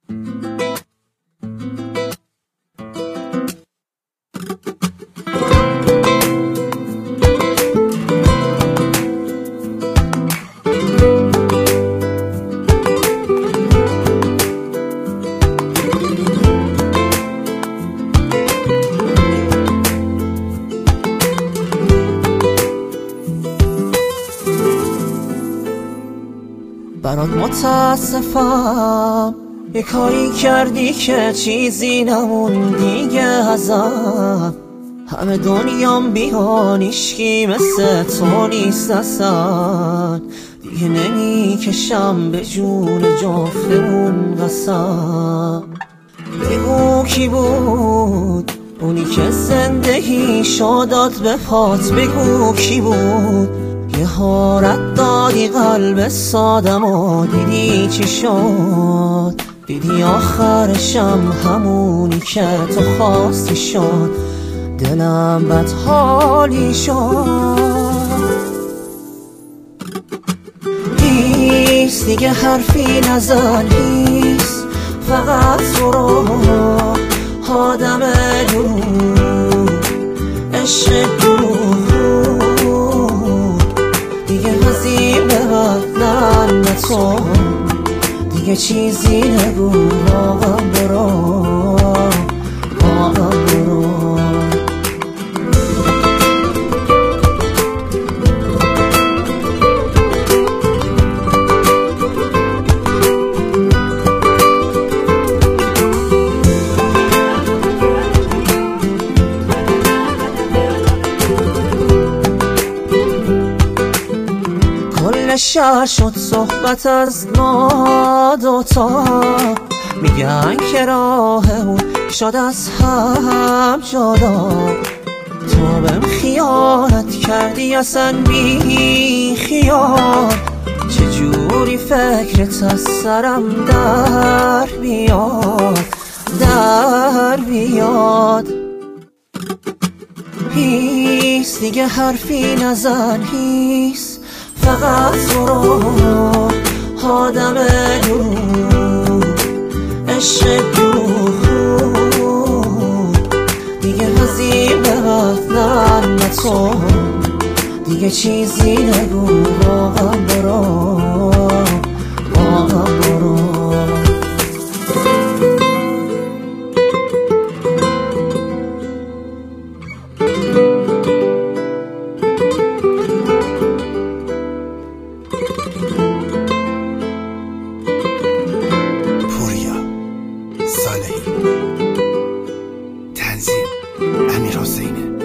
برات متاسفم، یه کاری کردی که چیزی نمون دیگه ازم. همه دنیام بیان هیچکی مثل تو نیست اصلا. دیگه نمیکشم به جون جفتمون قسم. بگو کی بود اونی که زندگی شادات به پات؟ بگو کی بود یه حارت دادی قلب سادم و دیدی چی شد؟ دیدی آخرشم همونی که تو خواستی شد. دلم بدحالی شد. هیست دیگه حرفی نزن، هیست فقط تو رو آدم دروغ، عشق دروغ. دیگه هزیم ببد نه تو، دیگه چیزی نگو آقا برو، آقا برو. شهر شد صحبت از ما دوتا، میگن که راهمون شد از هم جدا. تو بهم خیانت کردی اصلا بی خیال، چجوری فکرت از سرم در بیاد، در بیاد. هیست دیگه حرفی نزن، هیست فقط تو رو آدم دروغ، عشق دروغ. دیگه هزیم ببد نه تو، دیگه چیزی نگو آقا برو، آقا برو. صالحی، تنظیم امیر حسینه.